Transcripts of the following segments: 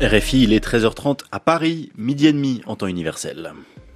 RFI, il est 13h30 à Paris, midi et demi en temps universel.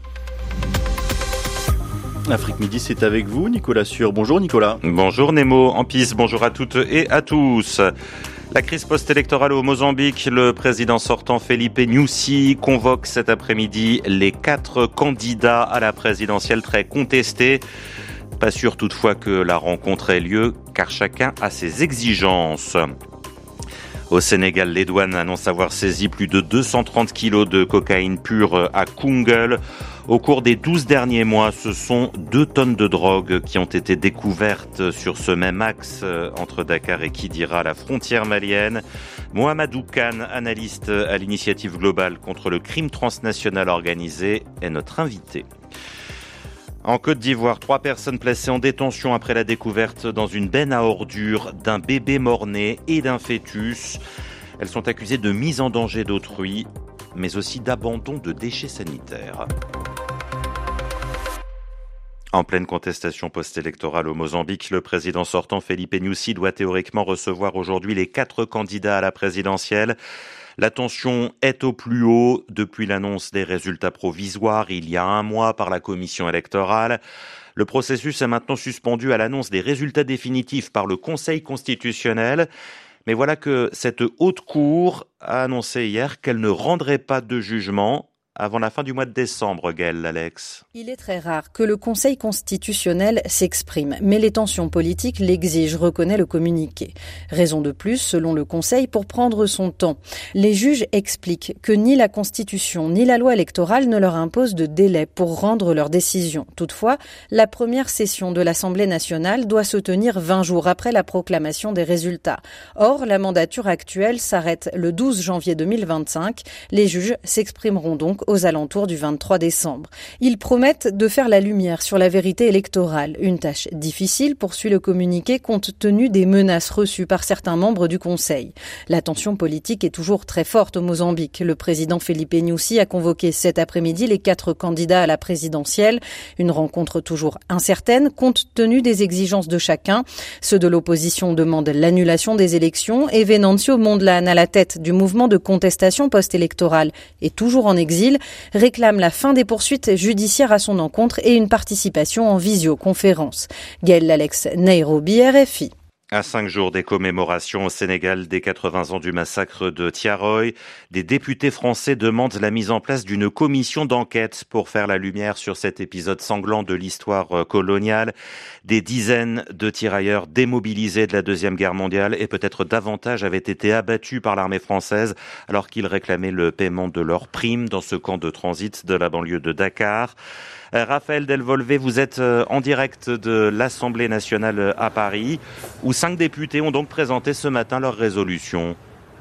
Afrique Midi, c'est avec vous, Nicolas Sûr. Bonjour Nicolas. Bonjour Nemo, en piste, bonjour à toutes et à tous. La crise post-électorale au Mozambique, le président sortant Felipe Nyusi convoque cet après-midi les 4 candidats à la présidentielle très contestés. Pas sûr toutefois que la rencontre ait lieu, car chacun a ses exigences. Au Sénégal, les douanes annoncent avoir saisi plus de 230 kilos de cocaïne pure à Koungheul. Au cours des 12 derniers mois, ce sont 2 tonnes de drogue qui ont été découvertes sur ce même axe entre Dakar et Kidira, la frontière malienne. Mohamedou Kane, analyste à l'initiative globale contre le crime transnational organisé, est notre invité. En Côte d'Ivoire, 3 personnes placées en détention après la découverte dans une benne à ordures d'un bébé mort-né et d'un fœtus. Elles sont accusées de mise en danger d'autrui, mais aussi d'abandon de déchets sanitaires. En pleine contestation post-électorale au Mozambique, le président sortant Felipe Nyusi doit théoriquement recevoir aujourd'hui les 4 candidats à la présidentielle. La tension est au plus haut depuis l'annonce des résultats provisoires il y a un mois par la commission électorale. Le processus est maintenant suspendu à l'annonce des résultats définitifs par le Conseil constitutionnel. Mais voilà que cette haute cour a annoncé hier qu'elle ne rendrait pas de jugement avant la fin du mois de décembre, Gaëlle Alex. Il est très rare que le Conseil constitutionnel s'exprime, mais les tensions politiques l'exigent, reconnaît le communiqué. Raison de plus, selon le Conseil, pour prendre son temps. Les juges expliquent que ni la Constitution ni la loi électorale ne leur imposent de délai pour rendre leur décision. Toutefois, la première session de l'Assemblée nationale doit se tenir 20 jours après la proclamation des résultats. Or, la mandature actuelle s'arrête le 12 janvier 2025. Les juges s'exprimeront donc aux alentours du 23 décembre. Ils promettent de faire la lumière sur la vérité électorale. Une tâche difficile, poursuit le communiqué, compte tenu des menaces reçues par certains membres du Conseil. La tension politique est toujours très forte au Mozambique. Le président Felipe Nyusi a convoqué cet après-midi les 4 candidats à la présidentielle. Une rencontre toujours incertaine, compte tenu des exigences de chacun. Ceux de l'opposition demandent l'annulation des élections et Venancio Mondlane, à la tête du mouvement de contestation post-électorale, est toujours en exil, réclame la fin des poursuites judiciaires à son encontre et une participation en visioconférence. Gaëlle Alex, Nairobi, RFI. À 5 jours des commémorations au Sénégal des 80 ans du massacre de Thiaroye, des députés français demandent la mise en place d'une commission d'enquête pour faire la lumière sur cet épisode sanglant de l'histoire coloniale. Des dizaines de tirailleurs démobilisés de la Deuxième Guerre mondiale et peut-être davantage avaient été abattus par l'armée française alors qu'ils réclamaient le paiement de leurs primes dans ce camp de transit de la banlieue de Dakar. Raphaël Delvolvé, vous êtes en direct de l'Assemblée nationale à Paris, où 5 députés ont donc présenté ce matin leur résolution.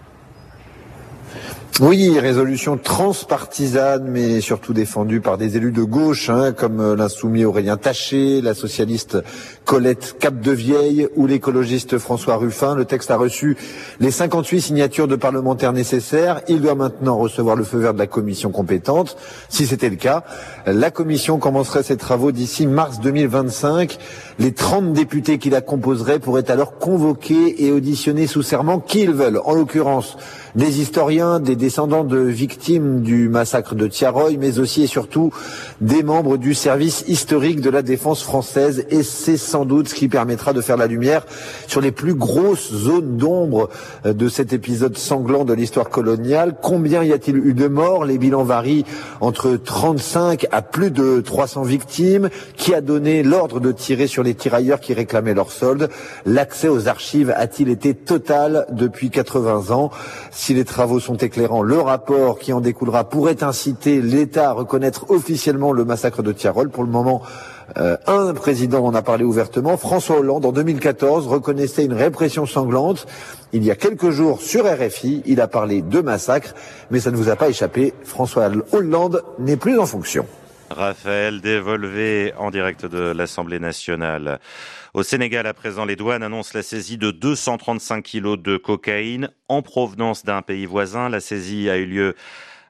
Oui, résolution transpartisane, mais surtout défendue par des élus de gauche, comme l'insoumis Aurélien Taché, la socialiste Colette Capdevieille ou l'écologiste François Ruffin. Le texte a reçu les 58 signatures de parlementaires nécessaires. Il doit maintenant recevoir le feu vert de la commission compétente. Si c'était le cas, la commission commencerait ses travaux d'ici mars 2025. Les 30 députés qui la composeraient pourraient alors convoquer et auditionner sous serment qui ils veulent. En l'occurrence, des historiens, des descendants de victimes du massacre de Thiaroye, mais aussi et surtout des membres du service historique de la défense française. Et c'est sans doute ce qui permettra de faire la lumière sur les plus grosses zones d'ombre de cet épisode sanglant de l'histoire coloniale. Combien y a-t-il eu de morts? Les bilans varient entre 35 à plus de 300 victimes. Qui a donné l'ordre de tirer sur les tirailleurs qui réclamaient leur solde? L'accès aux archives a-t-il été total depuis 80 ans? Si les travaux sont éclairants, le rapport qui en découlera pourrait inciter l'État à reconnaître officiellement le massacre de Thiaroye. Pour le moment, un président en a parlé ouvertement. François Hollande, en 2014, reconnaissait une répression sanglante. Il y a quelques jours, sur RFI, il a parlé de massacre, mais ça ne vous a pas échappé. François Hollande n'est plus en fonction. Raphaël Delvolvé en direct de l'Assemblée nationale. Au Sénégal, à présent, les douanes annoncent la saisie de 235 kilos de cocaïne en provenance d'un pays voisin. La saisie a eu lieu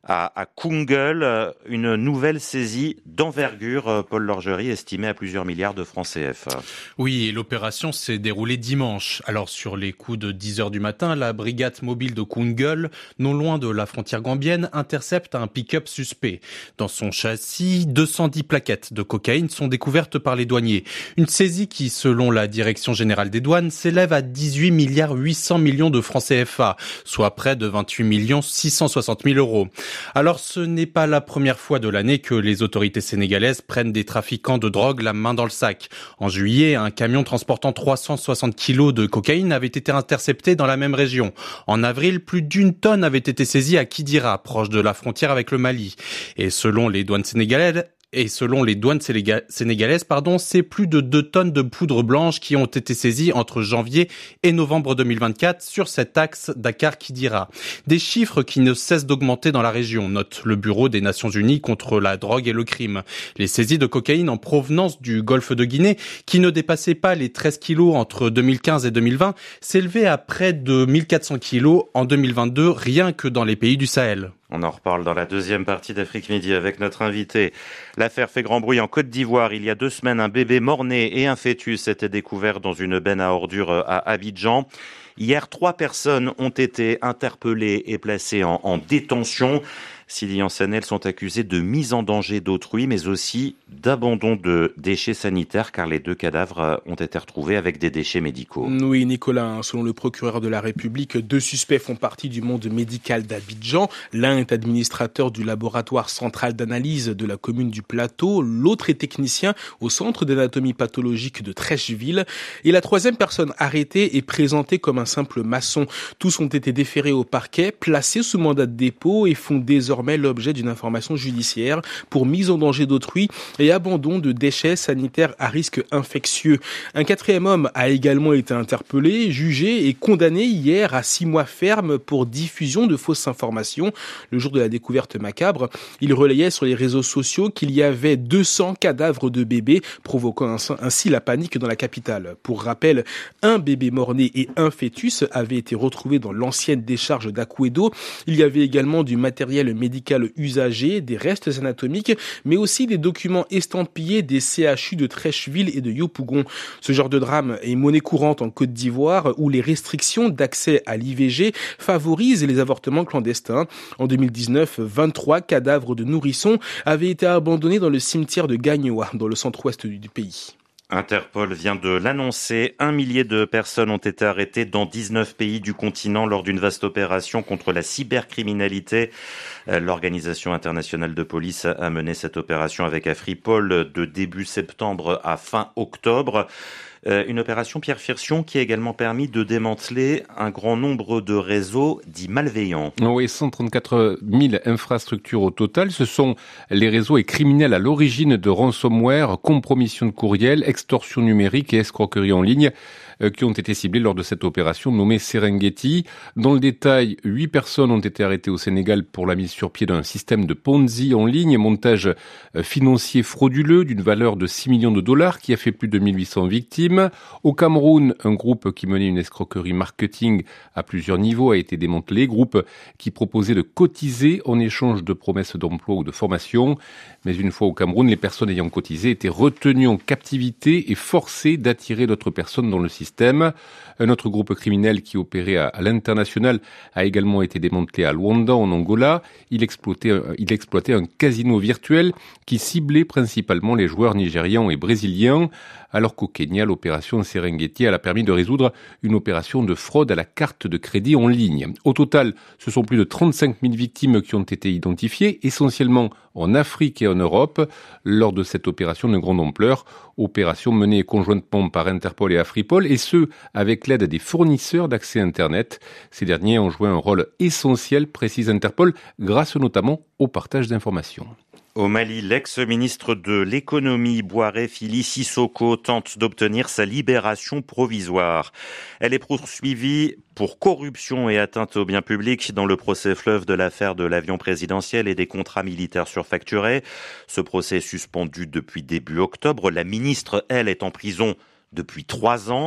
à Kungl, une nouvelle saisie d'envergure, Paul Lorgerie, estimée à plusieurs milliards de francs CF. Oui, et l'opération s'est déroulée dimanche. Alors sur les coups de 10h du matin, la brigade mobile de Kungl, non loin de la frontière gambienne, intercepte un pick-up suspect. Dans son châssis, 210 plaquettes de cocaïne sont découvertes par les douaniers. Une saisie qui, selon la Direction générale des douanes, s'élève à 18 milliards 800 millions de francs CFA, soit près de 28 millions 660 000 euros. Alors ce n'est pas la première fois de l'année que les autorités sénégalaises prennent des trafiquants de drogue la main dans le sac. En juillet, un camion transportant 360 kilos de cocaïne avait été intercepté dans la même région. En avril, plus d'1 tonne avait été saisie à Kidira, proche de la frontière avec le Mali. Et selon les douanes sénégalaises, c'est plus de 2 tonnes de poudre blanche qui ont été saisies entre janvier et novembre 2024 sur cet axe Dakar-Kidira. Des chiffres qui ne cessent d'augmenter dans la région, note le Bureau des Nations Unies contre la drogue et le crime. Les saisies de cocaïne en provenance du golfe de Guinée, qui ne dépassaient pas les 13 kilos entre 2015 et 2020, s'élevaient à près de 1400 kilos en 2022, rien que dans les pays du Sahel. On en reparle dans la deuxième partie d'Afrique Midi avec notre invité. L'affaire fait grand bruit en Côte d'Ivoire. Il y a 2 semaines, un bébé mort-né et un fœtus étaient découverts dans une benne à ordures à Abidjan. Hier, 3 personnes ont été interpellées et placées en détention. Sylvie Ansen, elles sont accusées de mise en danger d'autrui, mais aussi d'abandon de déchets sanitaires, car les 2 cadavres ont été retrouvés avec des déchets médicaux. Oui, Nicolas, selon le procureur de la République, 2 suspects font partie du monde médical d'Abidjan. L'un est administrateur du laboratoire central d'analyse de la commune du Plateau. L'autre est technicien au centre d'anatomie pathologique de Trècheville. Et la 3e personne arrêtée est présentée comme un simple maçon. Tous ont été déférés au parquet, placés sous mandat de dépôt et font désormais l'objet d'une information judiciaire pour mise en danger d'autrui et abandon de déchets sanitaires à risque infectieux. Un 4e homme a également été interpellé, jugé et condamné hier à 6 mois ferme pour diffusion de fausses informations. Le jour de la découverte macabre, il relayait sur les réseaux sociaux qu'il y avait 200 cadavres de bébés, provoquant ainsi la panique dans la capitale. Pour rappel, un bébé mort-né et un fœtus avaient été retrouvés dans l'ancienne décharge d'Akouedo. Il y avait également du matériel médical usagé, des restes anatomiques, mais aussi des documents estampillés des CHU de Trècheville et de Yopougon. Ce genre de drame est monnaie courante en Côte d'Ivoire, où les restrictions d'accès à l'IVG favorisent les avortements clandestins. En 2019, 23 cadavres de nourrissons avaient été abandonnés dans le cimetière de Gagnoa, dans le centre-ouest du pays. Interpol vient de l'annoncer. 1 millier de personnes ont été arrêtées dans 19 pays du continent lors d'une vaste opération contre la cybercriminalité. L'Organisation internationale de police a mené cette opération avec Afripol de début septembre à fin octobre. Une opération, Pierre Firsion, qui a également permis de démanteler un grand nombre de réseaux dits malveillants. Oui, 134 000 infrastructures au total. Ce sont les réseaux et criminels à l'origine de ransomware, compromission de courriel, extorsion numérique et escroquerie en ligne qui ont été ciblés lors de cette opération nommée Serengeti. Dans le détail, 8 personnes ont été arrêtées au Sénégal pour la mise sur pied d'un système de Ponzi en ligne, montage financier frauduleux d'une valeur de 6 millions de dollars qui a fait plus de 1800 victimes. Au Cameroun, un groupe qui menait une escroquerie marketing à plusieurs niveaux a été démantelé, groupe qui proposait de cotiser en échange de promesses d'emploi ou de formation. Mais une fois au Cameroun, les personnes ayant cotisé étaient retenues en captivité et forcées d'attirer d'autres personnes dans le système. Un autre groupe criminel qui opérait à l'international a également été démantelé à Luanda, en Angola. Il exploitait un casino virtuel qui ciblait principalement les joueurs nigérians et brésiliens, alors qu'au Kenya, l'opération Serengeti a permis de résoudre une opération de fraude à la carte de crédit en ligne. Au total, ce sont plus de 35 000 victimes qui ont été identifiées, essentiellement en Afrique et en Europe, lors de cette opération de grande ampleur, opération menée conjointement par Interpol et Afripol, et ce, avec l'aide des fournisseurs d'accès Internet. Ces derniers ont joué un rôle essentiel, précise Interpol, grâce notamment au partage d'informations. Au Mali, l'ex-ministre de l'économie Boiré Fili Sissoko tente d'obtenir sa libération provisoire. Elle est poursuivie pour corruption et atteinte aux biens publics dans le procès fleuve de l'affaire de l'avion présidentiel et des contrats militaires surfacturés. Ce procès est suspendu depuis début octobre. La ministre, elle, est en prison depuis 3 ans.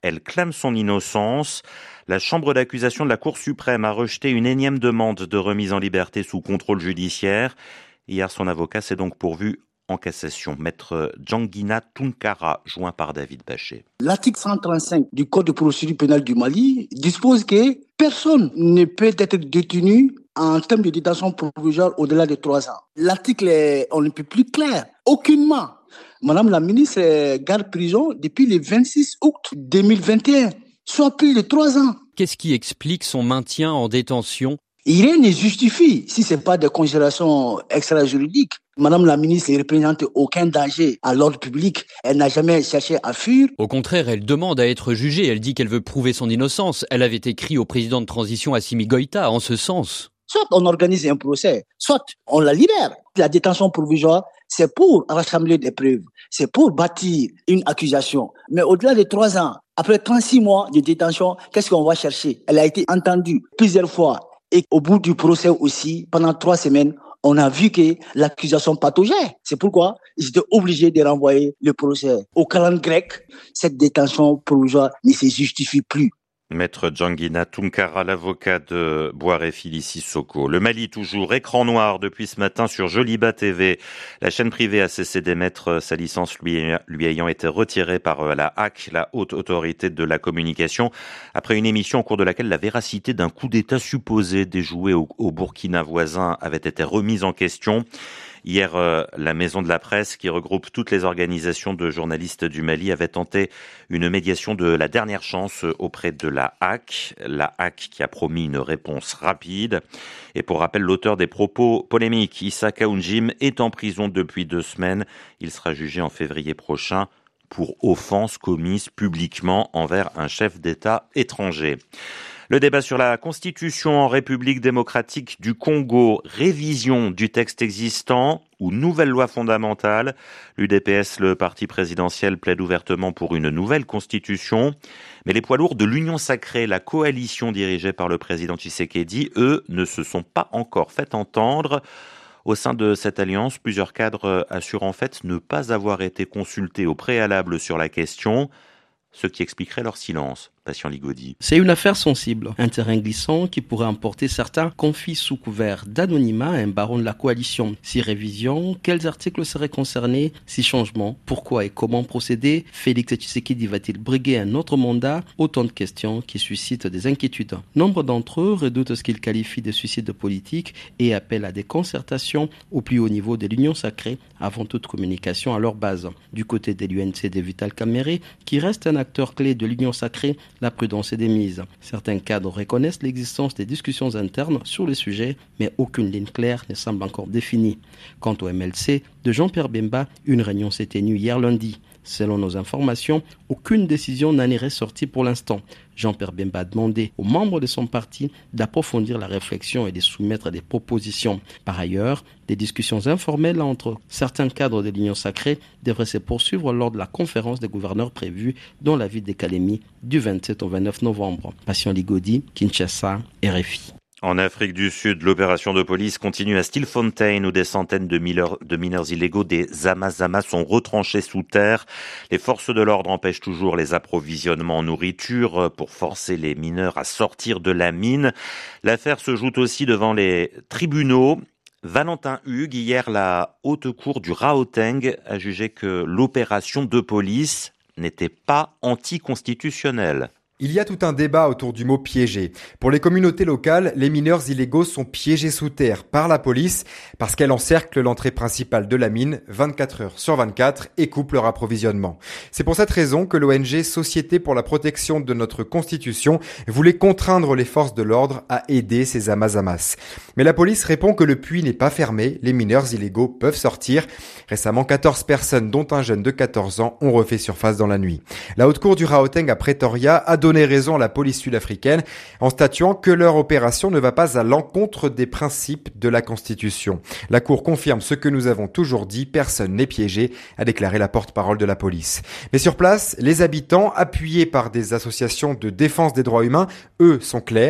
elle clame son innocence. La chambre d'accusation de la Cour suprême a rejeté une énième demande de remise en liberté sous contrôle judiciaire. Hier, son avocat s'est donc pourvu en cassation. Maître Djanguina Tounkara, joint par David Bachet. L'article 135 du Code de procédure pénale du Mali dispose que personne ne peut être détenu en termes de détention provisoire au-delà de 3 ans. L'article est on ne peut plus clair. Aucunement. Madame la ministre garde prison depuis le 26 août 2021, soit plus de 3 ans. Qu'est-ce qui explique son maintien en détention ? Rien ne justifie, si ce n'est pas des considérations extra-juridiques. Madame la ministre ne représente aucun danger à l'ordre public. Elle n'a jamais cherché à fuir. Au contraire, elle demande à être jugée. Elle dit qu'elle veut prouver son innocence. Elle avait écrit au président de transition Assimi Goïta en ce sens. Soit on organise un procès, soit on la libère. La détention provisoire, c'est pour rassembler des preuves. C'est pour bâtir une accusation. Mais au-delà de 3 ans, après 36 mois de détention, qu'est-ce qu'on va chercher? Elle a été entendue plusieurs fois. Et au bout du procès aussi, pendant 3 semaines, on a vu que l'accusation pataugeait. C'est pourquoi ils étaient obligés de renvoyer le procès au calendrier grec. Cette détention provisoire ne se justifie plus. Maître Djanguina Tounkara, l'avocat de Boiréfili Sissoko. Le Mali toujours, écran noir depuis ce matin sur Joliba TV. La chaîne privée a cessé d'émettre sa licence lui ayant été retirée par la HAC, la haute autorité de la communication, après une émission au cours de laquelle la véracité d'un coup d'État supposé déjoué au Burkina voisin avait été remise en question. Hier, la Maison de la Presse, qui regroupe toutes les organisations de journalistes du Mali, avait tenté une médiation de la dernière chance auprès de la HAC qui a promis une réponse rapide. Et pour rappel, l'auteur des propos polémiques, Issa Kaounjim, est en prison depuis 2 semaines. Il sera jugé en février prochain pour offense commise publiquement envers un chef d'État étranger. Le débat sur la Constitution en République démocratique du Congo, révision du texte existant ou nouvelle loi fondamentale. L'UDPS, le parti présidentiel, plaide ouvertement pour une nouvelle Constitution. Mais les poids lourds de l'Union sacrée, la coalition dirigée par le président Tshisekedi, eux, ne se sont pas encore fait entendre. Au sein de cette alliance, plusieurs cadres assurent en fait ne pas avoir été consultés au préalable sur la question, ce qui expliquerait leur silence. Patient Ligodi. C'est une affaire sensible, un terrain glissant qui pourrait emporter certains confis sous couvert d'anonymat à un baron de la coalition. Si révision, quels articles seraient concernés? Si changement, pourquoi et comment procéder? Félix Tshisekedi va-t-il briguer un autre mandat? Autant de questions qui suscitent des inquiétudes. Nombre d'entre eux redoutent ce qu'ils qualifient de suicide politique et appellent à des concertations au plus haut niveau de l'Union sacrée avant toute communication à leur base. Du côté de l'UNC de Vital Kamerhe, qui reste un acteur clé de l'Union sacrée, la prudence est démise. Certains cadres reconnaissent l'existence des discussions internes sur le sujet, mais aucune ligne claire ne semble encore définie. Quant au MLC de Jean-Pierre Bemba, une réunion s'est tenue hier lundi. Selon nos informations, aucune décision n'en est ressortie pour l'instant. Jean-Pierre Bemba a demandé aux membres de son parti d'approfondir la réflexion et de soumettre des propositions. Par ailleurs, des discussions informelles entre certains cadres de l'Union sacrée devraient se poursuivre lors de la conférence des gouverneurs prévue dans la ville de Kalemi du 27 au 29 novembre. Patient Ligodi, Kinshasa, RFI. En Afrique du Sud, l'opération de police continue à Stilfontein où des centaines de mineurs illégaux des Zama-Zama sont retranchés sous terre. Les forces de l'ordre empêchent toujours les approvisionnements en nourriture pour forcer les mineurs à sortir de la mine. L'affaire se joue aussi devant les tribunaux. Valentin Hugues, hier, la haute cour du Gauteng a jugé que l'opération de police n'était pas anticonstitutionnelle. Il y a tout un débat autour du mot piégé. Pour les communautés locales, les mineurs illégaux sont piégés sous terre par la police parce qu'elle encercle l'entrée principale de la mine 24 heures sur 24 et coupe leur approvisionnement. C'est pour cette raison que l'ONG Société pour la protection de notre Constitution voulait contraindre les forces de l'ordre à aider ces Amazamas. Mais la police répond que le puits n'est pas fermé, les mineurs illégaux peuvent sortir. Récemment, 14 personnes, dont un jeune de 14 ans, ont refait surface dans la nuit. La haute cour du Gauteng à Pretoria a donné raison à la police sud-africaine en statuant que leur opération ne va pas à l'encontre des principes de la Constitution. La cour confirme ce que nous avons toujours dit, personne n'est piégé, a déclaré la porte-parole de la police. Mais sur place, les habitants, appuyés par des associations de défense des droits humains, eux, sont clairs.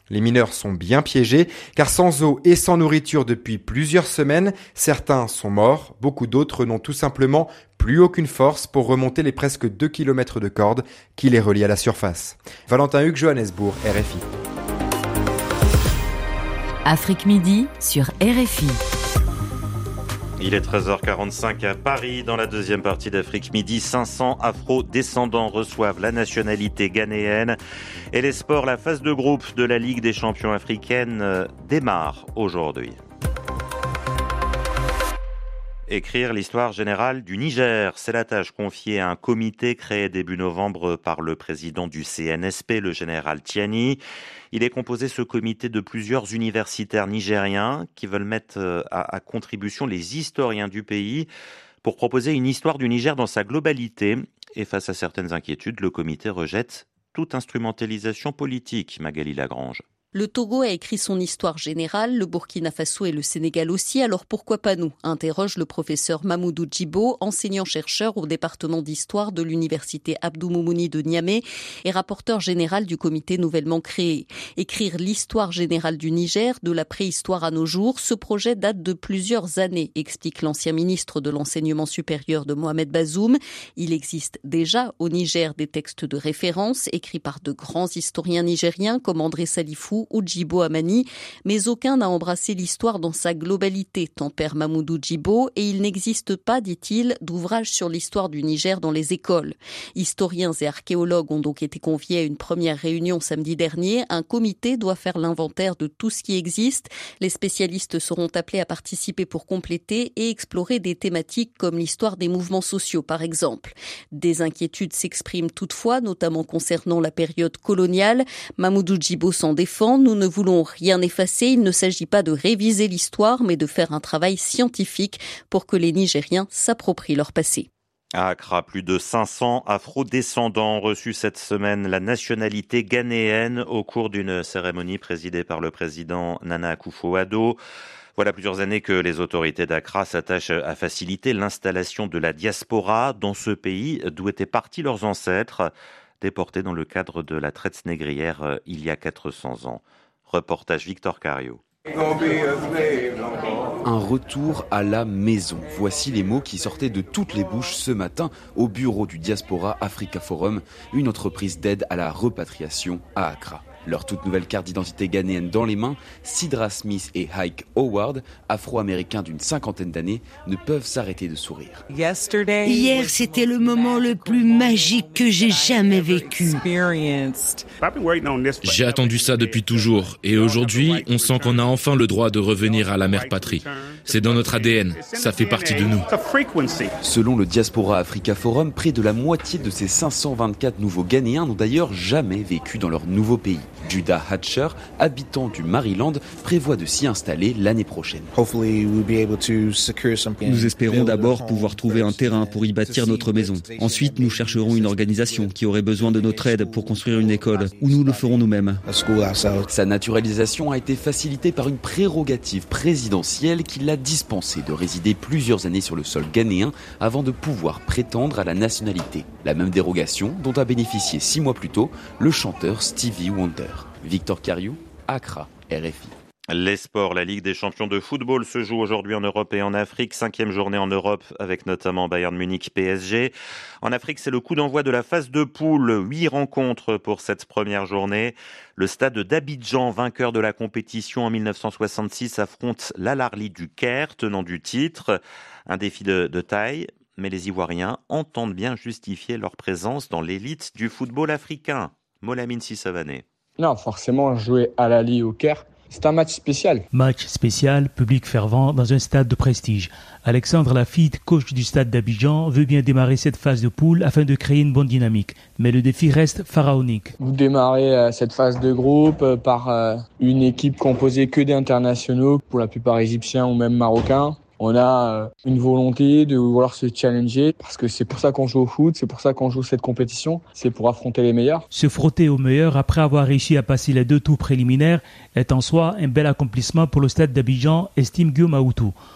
Les mineurs sont bien piégés, car sans eau et sans nourriture depuis plusieurs semaines, certains sont morts, beaucoup d'autres n'ont tout simplement plus aucune force pour remonter les presque 2 km de corde qui les relient à la surface. Valentin Hugues, Johannesburg, RFI. Afrique Midi sur RFI. Il est 13h45 à Paris. Dans la deuxième partie d'Afrique Midi, 500 afro-descendants reçoivent la nationalité ghanéenne. Et les sports, la phase de groupe de la Ligue des champions africaine démarre aujourd'hui. Écrire l'histoire générale du Niger, c'est la tâche confiée à un comité créé début novembre par le président du CNSP, le général Tiani. Il est composé, ce comité, de plusieurs universitaires nigériens qui veulent mettre à contribution les historiens du pays pour proposer une histoire du Niger dans sa globalité. Et face à certaines inquiétudes, le comité rejette toute instrumentalisation politique. Magali Lagrange. Le Togo a écrit son histoire générale, le Burkina Faso et le Sénégal aussi, alors pourquoi pas nous ? Interroge le professeur Mamoudou Djibo, enseignant-chercheur au département d'histoire de l'université Abdou Moumouni de Niamey et rapporteur général du comité nouvellement créé. Écrire l'histoire générale du Niger, de la préhistoire à nos jours, ce projet date de plusieurs années, explique l'ancien ministre de l'enseignement supérieur de Mohamed Bazoum. Il existe déjà au Niger des textes de référence écrits par de grands historiens nigériens comme André Salifou ou Djibo Amani, mais aucun n'a embrassé l'histoire dans sa globalité, tempère Mamoudou Djibo, et il n'existe pas, dit-il, d'ouvrage sur l'histoire du Niger dans les écoles. Historiens et archéologues ont donc été conviés à une première réunion samedi dernier. Un comité doit faire l'inventaire de tout ce qui existe. Les spécialistes seront appelés à participer pour compléter et explorer des thématiques comme l'histoire des mouvements sociaux, par exemple. Des inquiétudes s'expriment toutefois, notamment concernant la période coloniale. Mamoudou Djibo s'en défend. Nous ne voulons rien effacer. Il ne s'agit pas de réviser l'histoire, mais de faire un travail scientifique pour que les Nigériens s'approprient leur passé. À Accra, plus de 500 afro-descendants ont reçu cette semaine la nationalité ghanéenne au cours d'une cérémonie présidée par le président Nana Akufo-Addo. Voilà plusieurs années que les autorités d'Accra s'attachent à faciliter l'installation de la diaspora dans ce pays d'où étaient partis leurs ancêtres, déportés dans le cadre de la traite négrière il y a 400 ans. Reportage Victor Cario. Un retour à la maison. Voici les mots qui sortaient de toutes les bouches ce matin au bureau du Diaspora Africa Forum, une entreprise d'aide à la repatriation à Accra. Leur toute nouvelle carte d'identité ghanéenne dans les mains, Sidra Smith et Ike Howard, afro-américains d'une 50aine d'années, ne peuvent s'arrêter de sourire. Hier, c'était le moment le plus magique que j'ai jamais vécu. J'ai attendu ça depuis toujours et aujourd'hui, on sent qu'on a enfin le droit de revenir à la mère patrie. C'est dans notre ADN, ça fait partie de nous. Selon le Diaspora Africa Forum, près de la moitié de ces 524 nouveaux Ghanéens n'ont d'ailleurs jamais vécu dans leur nouveau pays. Judah Hatcher, habitant du Maryland, prévoit de s'y installer l'année prochaine. Nous espérons d'abord pouvoir trouver un terrain pour y bâtir notre maison. Ensuite, nous chercherons une organisation qui aurait besoin de notre aide pour construire une école, ou nous le ferons nous-mêmes. Sa naturalisation a été facilitée par une prérogative présidentielle qui l'a dispensé de résider plusieurs années sur le sol ghanéen avant de pouvoir prétendre à la nationalité. La même dérogation dont a bénéficié 6 mois plus tôt le chanteur Stevie Wonder. Victor Cariou, Accra, RFI. Les sports, la Ligue des champions de football se joue aujourd'hui en Europe et en Afrique. 5e journée en Europe avec notamment Bayern Munich PSG. En Afrique, c'est le coup d'envoi de la phase de poule. 8 rencontres pour cette première journée. Le stade d'Abidjan, vainqueur de la compétition en 1966, affronte l'Al-Ahly du Caire, tenant du titre. Un défi de taille, mais les Ivoiriens entendent bien justifier leur présence dans l'élite du football africain. Molamine Sissavané. Non, forcément, jouer à l'Al-Ahly au Caire, c'est un match spécial. Match spécial, public fervent dans un stade de prestige. Alexandre Lafitte, coach du stade d'Abidjan, veut bien démarrer cette phase de poule afin de créer une bonne dynamique. Mais le défi reste pharaonique. Vous démarrez cette phase de groupe par une équipe composée que d'internationaux, pour la plupart égyptiens ou même marocains. On a une volonté de vouloir se challenger parce que c'est pour ça qu'on joue au foot, c'est pour ça qu'on joue cette compétition, c'est pour affronter les meilleurs. Se frotter aux meilleurs après avoir réussi à passer les 2 tours préliminaires est en soi un bel accomplissement pour le stade d'Abidjan, estime Guillaume Aoutou.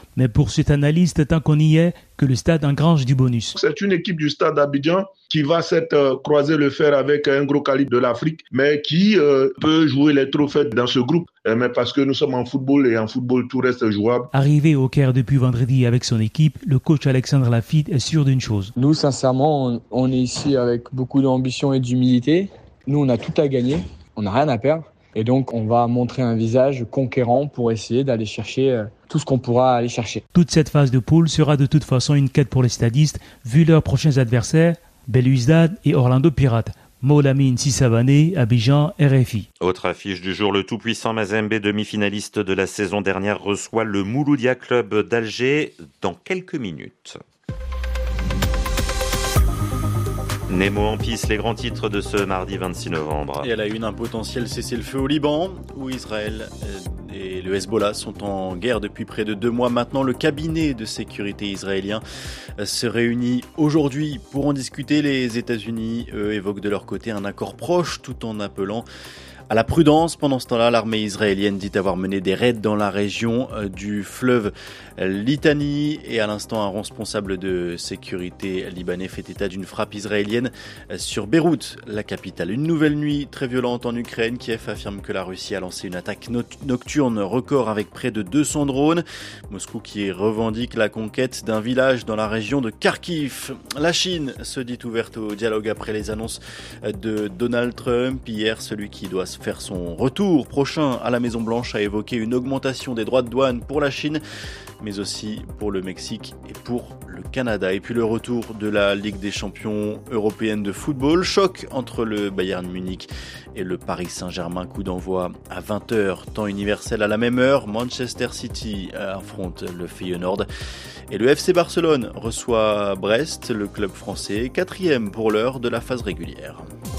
Mais pour cet analyste, tant qu'on y est, que le stade engrange du bonus. C'est une équipe du stade d'Abidjan qui va croiser le fer avec un gros calibre de l'Afrique, mais qui peut jouer les trophées dans ce groupe. Mais parce que nous sommes en football et en football tout reste jouable. Arrivé au Caire depuis vendredi avec son équipe, le coach Alexandre Lafitte est sûr d'une chose. Nous, sincèrement, on est ici avec beaucoup d'ambition et d'humilité. Nous, on a tout à gagner, on n'a rien à perdre. Et donc, on va montrer un visage conquérant pour essayer d'aller chercher tout ce qu'on pourra aller chercher. Toute cette phase de poule sera de toute façon une quête pour les stadistes, vu leurs prochains adversaires, Belouizdad et Orlando Pirates. Molamine Sissabane, Abidjan, RFI. Autre affiche du jour, le tout-puissant Mazembe, demi-finaliste de la saison dernière, reçoit le Mouloudia Club d'Alger dans quelques minutes. Nemo en piste, les grands titres de ce mardi 26 novembre. Et à la une, un potentiel cessez-le-feu au Liban, où Israël et le Hezbollah sont en guerre depuis près de 2 mois maintenant. Le cabinet de sécurité israélien se réunit aujourd'hui pour en discuter. Les États-Unis, eux, évoquent de leur côté un accord proche, tout en appelant à la prudence. Pendant ce temps-là, l'armée israélienne dit avoir mené des raids dans la région du fleuve Litani. Et à l'instant, un responsable de sécurité libanais fait état d'une frappe israélienne sur Beyrouth, la capitale. Une nouvelle nuit très violente en Ukraine. Kiev affirme que la Russie a lancé une attaque nocturne record avec près de 200 drones. Moscou qui revendique la conquête d'un village dans la région de Kharkiv. La Chine se dit ouverte au dialogue après les annonces de Donald Trump. Hier, celui qui doit faire son retour prochain à la Maison-Blanche a évoqué une augmentation des droits de douane pour la Chine, mais aussi pour le Mexique et pour le Canada. Et puis le retour de la Ligue des champions européenne de football. Choc entre le Bayern Munich et le Paris Saint-Germain. Coup d'envoi à 20h, temps universel à la même heure. Manchester City affronte le Feyenoord. Et le FC Barcelone reçoit Brest, le club français, 4e pour l'heure de la phase régulière.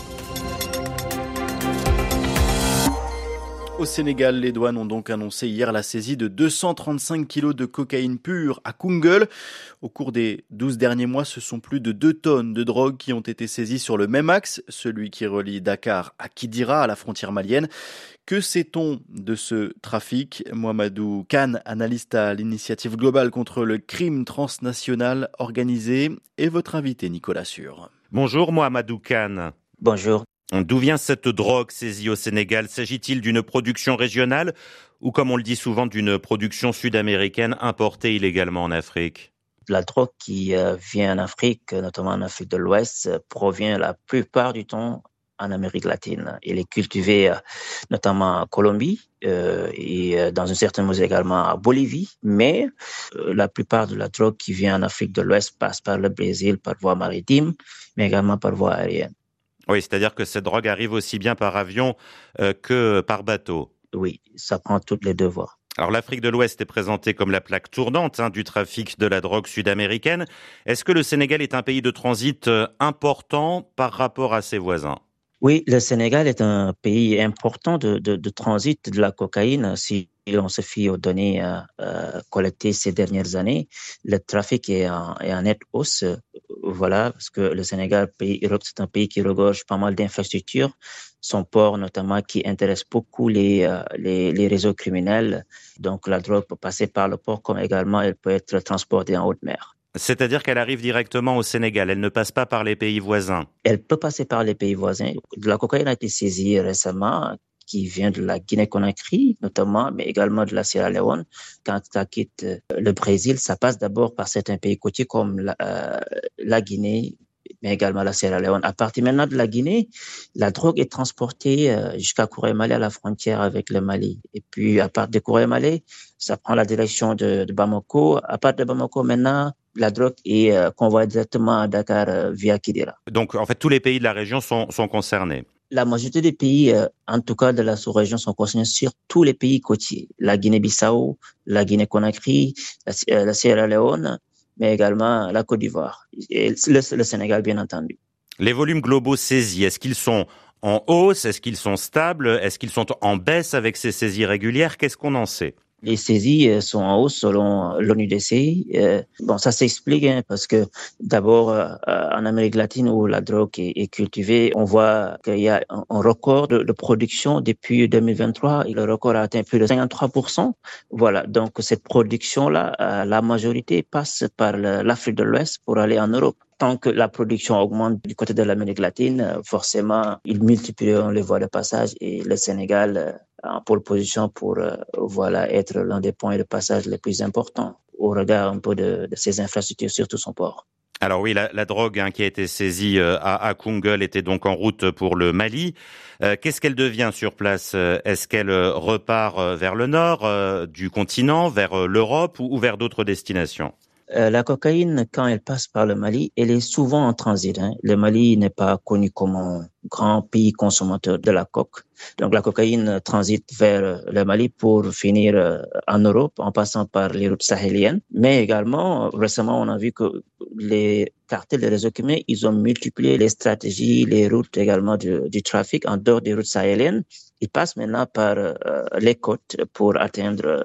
Au Sénégal, les douanes ont donc annoncé hier la saisie de 235 kilos de cocaïne pure à Koungheul. Au cours des 12 derniers mois, ce sont plus de 2 tonnes de drogue qui ont été saisies sur le même axe, celui qui relie Dakar à Kidira, à la frontière malienne. Que sait-on de ce trafic ? Mohamedou Kane, analyste à l'initiative globale contre le crime transnational organisé, est votre invité, Nicolas Sûr. Bonjour Mohamedou Kane. Bonjour. D'où vient cette drogue saisie au Sénégal ? S'agit-il d'une production régionale ou, comme on le dit souvent, d'une production sud-américaine importée illégalement en Afrique ? La drogue qui vient en Afrique, notamment en Afrique de l'Ouest, provient la plupart du temps en Amérique latine. Elle est cultivée notamment en Colombie et dans une certaine mesure également en Bolivie, mais la plupart de la drogue qui vient en Afrique de l'Ouest passe par le Brésil par voie maritime, mais également par voie aérienne. Oui, c'est-à-dire que cette drogue arrive aussi bien par avion que par bateau. Oui, ça prend toutes les deux voies. Alors l'Afrique de l'Ouest est présentée comme la plaque tournante du trafic de la drogue sud-américaine. Est-ce que le Sénégal est un pays de transit important par rapport à ses voisins ? Oui, le Sénégal est un pays important de transit de la cocaïne. Si on se fie aux données collectées ces dernières années, le trafic est en nette hausse. Voilà, parce que le Sénégal, c'est un pays qui regorge pas mal d'infrastructures. Son port, notamment, qui intéresse beaucoup les réseaux criminels. Donc, la drogue peut passer par le port, comme également elle peut être transportée en haute mer. C'est-à-dire qu'elle arrive directement au Sénégal, elle ne passe pas par les pays voisins. Elle peut passer par les pays voisins. De la cocaïne a été saisie récemment, qui vient de la Guinée-Conakry, notamment, mais également de la Sierra Leone. Quand ça quitte le Brésil, ça passe d'abord par certains pays côtiers comme la Guinée, mais également la Sierra Leone. À partir maintenant de la Guinée, la drogue est transportée jusqu'à Kouré-Malé, à la frontière avec le Mali. Et puis, à partir de Kouré-Malé, ça prend la direction de Bamako. À partir de Bamako, maintenant, la drogue est convoyée directement à Dakar via Kidira. Donc, en fait, tous les pays de la région sont concernés. La majorité des pays, en tout cas de la sous-région, sont concernés sur tous les pays côtiers. La Guinée-Bissau, la Guinée-Conakry, la Sierra Leone, mais également la Côte d'Ivoire et le Sénégal, bien entendu. Les volumes globaux saisis, est-ce qu'ils sont en hausse ? Est-ce qu'ils sont stables ? Est-ce qu'ils sont en baisse avec ces saisies régulières ? Qu'est-ce qu'on en sait ? Les saisies sont en hausse selon l'ONUDC. Ça s'explique parce que d'abord, en Amérique latine où la drogue est cultivée, on voit qu'il y a un record de production depuis 2023. Et le record a atteint plus de 53%. Voilà, donc cette production-là, la majorité passe par l'Afrique de l'Ouest pour aller en Europe. Tant que la production augmente du côté de l'Amérique latine, forcément, ils multiplieront les voies de passage et le Sénégal en pole position pour être l'un des points de passage les plus importants au regard un peu de ses infrastructures, surtout son port. Alors oui, la drogue qui a été saisie à Koungheul était donc en route pour le Mali. Qu'est-ce qu'elle devient sur place ? Est-ce qu'elle repart vers le nord du continent, vers l'Europe ou vers d'autres destinations ? La cocaïne, quand elle passe par le Mali, elle est souvent en transit. Le Mali n'est pas connu comme un grand pays consommateur de la coke. Donc la cocaïne transite vers le Mali pour finir en Europe en passant par les routes sahéliennes. Mais également, récemment, on a vu que les cartels des réseaux criminels, ils ont multiplié les stratégies, les routes également du trafic en dehors des routes sahéliennes. Ils passent maintenant par les côtes pour atteindre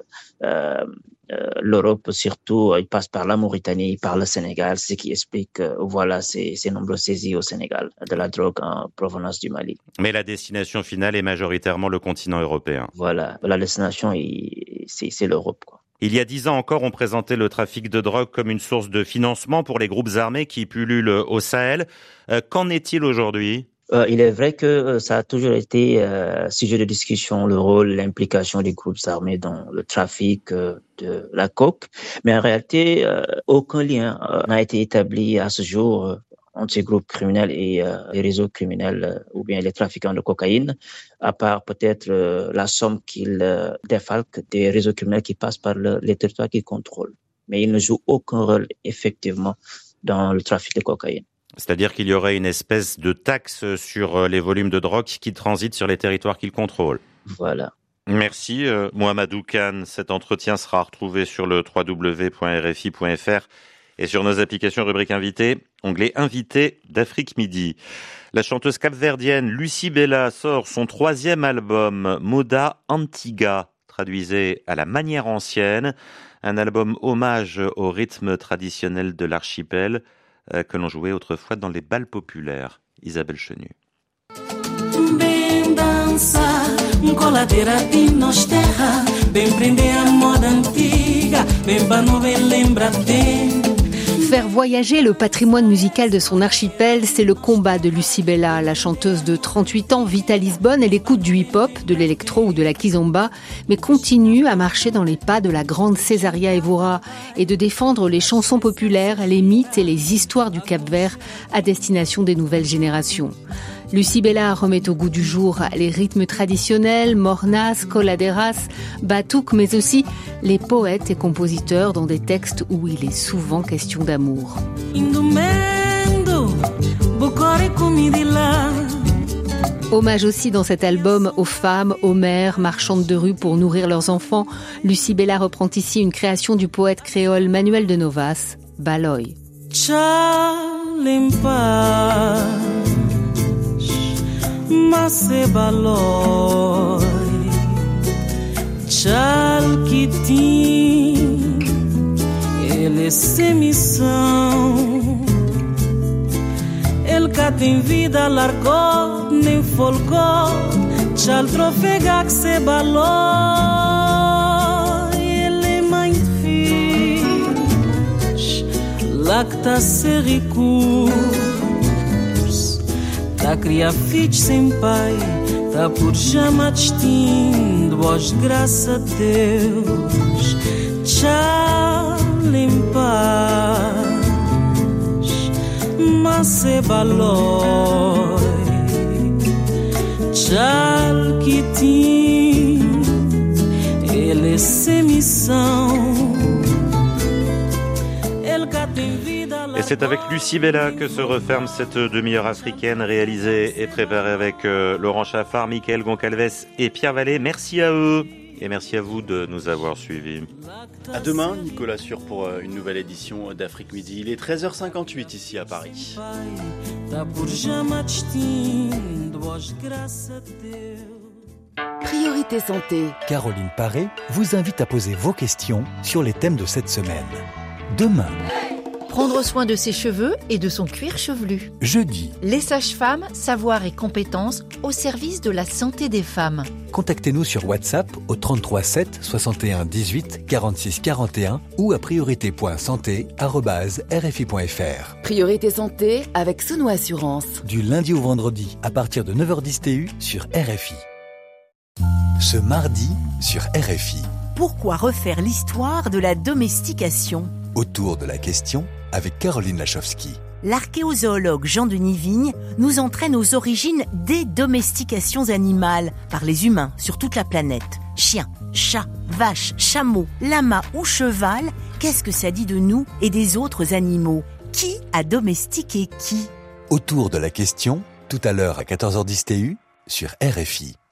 l'Europe, surtout, il passe par la Mauritanie, par le Sénégal, ce qui explique, ces nombreuses saisies au Sénégal de la drogue en provenance du Mali. Mais la destination finale est majoritairement le continent européen. Voilà, la destination, c'est l'Europe, quoi. Il y a 10 ans encore, on présentait le trafic de drogue comme une source de financement pour les groupes armés qui pullulent au Sahel. Qu'en est-il aujourd'hui ? Il est vrai que ça a toujours été sujet de discussion, le rôle, l'implication des groupes armés dans le trafic de la coke. Mais en réalité, aucun lien n'a été établi à ce jour entre ces groupes criminels et les réseaux criminels ou bien les trafiquants de cocaïne, à part peut-être la somme qu'ils défalquent des réseaux criminels qui passent par les territoires qu'ils contrôlent. Mais ils ne jouent aucun rôle effectivement dans le trafic de cocaïne. C'est-à-dire qu'il y aurait une espèce de taxe sur les volumes de drogue qui transitent sur les territoires qu'ils contrôlent. Voilà. Merci Mohamedou Kane. Cet entretien sera retrouvé sur le www.rfi.fr et sur nos applications rubrique invité, onglet invité d'Afrique Midi. La chanteuse capverdienne Lucie Bella sort son 3e album, Moda Antiga, traduisé à la manière ancienne, un album hommage au rythme traditionnel de l'archipel que l'on jouait autrefois dans les bals populaires. Isabelle Chenu. Bem dançar, coladeira de nós terra, bem prender a moda antiga, bem bano, bem lembra bem. Faire voyager le patrimoine musical de son archipel, c'est le combat de Lucie Bella. La chanteuse de 38 ans vit à Lisbonne, elle écoute du hip-hop, de l'électro ou de la kizomba, mais continue à marcher dans les pas de la grande Césaria Evora et de défendre les chansons populaires, les mythes et les histoires du Cap-Vert à destination des nouvelles générations. Lucie Bella remet au goût du jour les rythmes traditionnels, mornas, coladeiras, batuques, mais aussi les poètes et compositeurs dans des textes où il est souvent question d'amour. Hommage aussi dans cet album aux femmes, aux mères, marchandes de rue pour nourrir leurs enfants. Lucie Bella reprend ici une création du poète créole Manuel de Novas, Baloy. Mase baloi Chalquitim ele sem missão ele cá tem vida largou nem folgou Chal trofega que se baloi ele mãe fiz lacta se recurso tá cria filhos sem pai, tá por chama destino, boas graças a Deus, tchau em paz, mas é baloi, tchau que tem, ele é sem missão, ele cá tem vida. Et c'est avec Lucie Bella que se referme cette demi-heure africaine réalisée et préparée avec Laurent Chaffard, Mickaël Goncalves et Pierre Vallée. Merci à eux et merci à vous de nous avoir suivis. À demain, Nicolas Sûr pour une nouvelle édition d'Afrique Midi. Il est 13h58 ici à Paris. Priorité Santé. Caroline Paré vous invite à poser vos questions sur les thèmes de cette semaine. Demain. Prendre soin de ses cheveux et de son cuir chevelu. Jeudi. Les sages-femmes, savoir et compétences au service de la santé des femmes. Contactez-nous sur WhatsApp au 33 7 61 18 46 41 ou à priorité.santé@rfi.fr. Priorité Santé avec Sono Assurance. Du lundi au vendredi à partir de 9h10 TU sur RFI. Ce mardi sur RFI. Pourquoi refaire l'histoire de la domestication ? Autour de la question avec Caroline Lachowski. L'archéozoologue Jean-Denis Vigne nous entraîne aux origines des domestications animales par les humains sur toute la planète. Chiens, chats, vaches, chameaux, lamas ou cheval, qu'est-ce que ça dit de nous et des autres animaux ? Qui a domestiqué qui ? Autour de la question, tout à l'heure à 14h10 TU sur RFI.